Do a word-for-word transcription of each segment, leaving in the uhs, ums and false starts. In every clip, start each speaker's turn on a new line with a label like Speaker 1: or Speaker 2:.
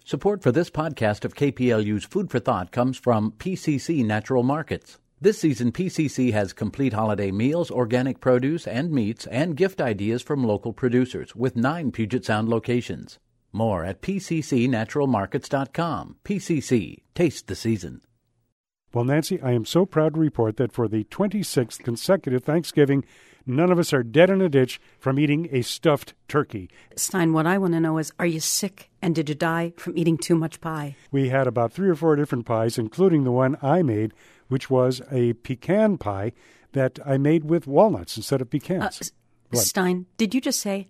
Speaker 1: Support for this podcast of K P L U's Food for Thought comes from P C C Natural Markets. This season, P C C has complete holiday meals, organic produce and meats, and gift ideas from local producers with nine Puget Sound locations. More at p c c natural markets dot com. P C C. Taste the season.
Speaker 2: Well, Nancy, I am so proud to report that for the twenty-sixth consecutive Thanksgiving, none of us are dead in a ditch from eating a stuffed turkey.
Speaker 3: Stein, what I want to know is, are you sick and did you die from eating too much pie?
Speaker 2: We had about three or four different pies, including the one I made, which was a pecan pie that I made with walnuts instead of pecans.
Speaker 3: Uh, Stein, did you just say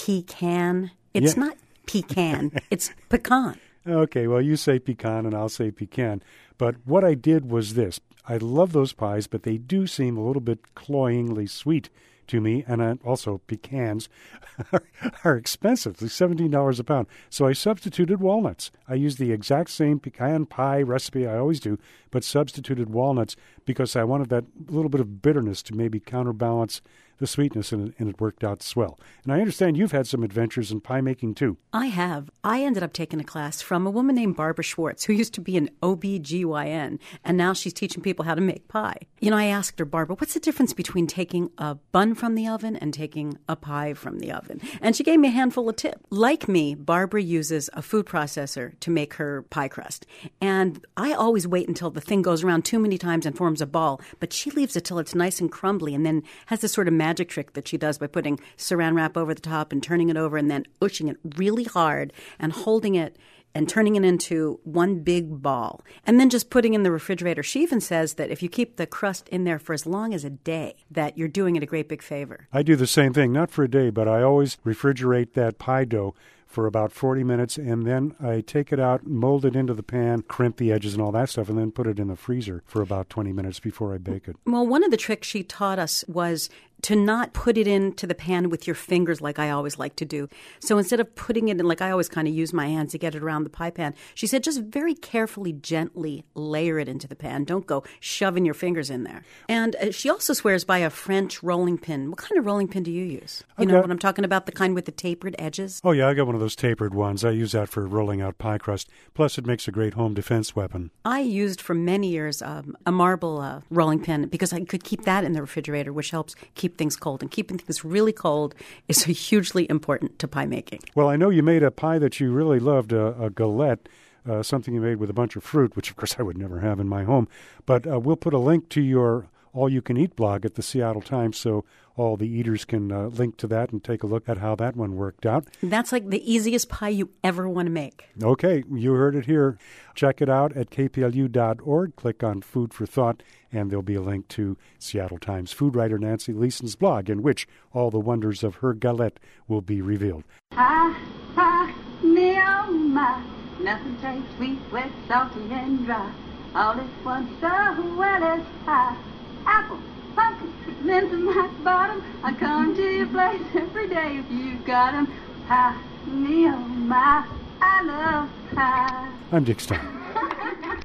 Speaker 3: pecan? It's
Speaker 2: Yeah.
Speaker 3: not pecan. It's pecan.
Speaker 2: Okay, well, you say pecan and I'll say pecan. But what I did was this. I love those pies, but they do seem a little bit cloyingly sweet to me, and I, also pecans are, are expensive. They're seventeen dollars a pound. So I substituted walnuts. I used the exact same pecan pie recipe I always do, but substituted walnuts because I wanted that little bit of bitterness to maybe counterbalance the sweetness, and it, and it worked out swell. And I understand you've had some adventures in pie making, too.
Speaker 3: I have. I ended up taking a class from a woman named Barbara Schwartz, who used to be an O B G Y N, and now she's teaching people how to make pie. You know, I asked her, Barbara, what's the difference between taking a bun from the oven and taking a pie from the oven? And she gave me a handful of tips. Like me, Barbara uses a food processor to make her pie crust. And I always wait until the thing goes around too many times and forms a ball, but she leaves it till it's nice and crumbly and then has this sort of magic trick that she does by putting saran wrap over the top and turning it over and then pushing it really hard and holding it and turning it into one big ball and then just putting in the refrigerator. She even says that if you keep the crust in there for as long as a day, that you're doing it a great big favor.
Speaker 2: I do the same thing, not for a day, but I always refrigerate that pie dough for about forty minutes, and then I take it out, mold it into the pan, crimp the edges and all that stuff, and then put it in the freezer for about twenty minutes before I bake it.
Speaker 3: Well, one of the tricks she taught us was to not put it into the pan with your fingers like I always like to do. So instead of putting it in, like I always kind of use my hands to get it around the pie pan, she said just very carefully, gently layer it into the pan. Don't go shoving your fingers in there. And uh, she also swears by a French rolling pin. What kind of rolling pin do you use? You
Speaker 2: I've
Speaker 3: know
Speaker 2: got-
Speaker 3: what I'm talking about, the kind with the tapered edges?
Speaker 2: Oh, yeah, I got one of those tapered ones. I use that for rolling out pie crust. Plus, it makes a great home defense weapon.
Speaker 3: I used for many years um, a marble uh, rolling pin because I could keep that in the refrigerator, which helps keep things cold. And keeping things really cold is hugely important to pie making.
Speaker 2: Well, I know you made a pie that you really loved, a, a galette, uh, something you made with a bunch of fruit, which, of course, I would never have in my home. But uh, we'll put a link to your all-you-can-eat blog at the Seattle Times so all the eaters can uh, link to that and take a look at how that one worked out.
Speaker 3: That's like the easiest pie you ever want to make.
Speaker 2: Okay, you heard it here. Check it out at k p l u dot org. Click on Food for Thought, and there'll be a link to Seattle Times food writer Nancy Leeson's blog, in which all the wonders of her galette will be revealed.
Speaker 4: Ah, ah, me, oh my, nothing tastes sweet, wet, salty, and dry. All at once, so well as pie. Apple, pumpkin, mint and hot bottom. I come to your place every day if you've got 'em. Pie, me, oh my, I love pie.
Speaker 2: I'm Dick Stein.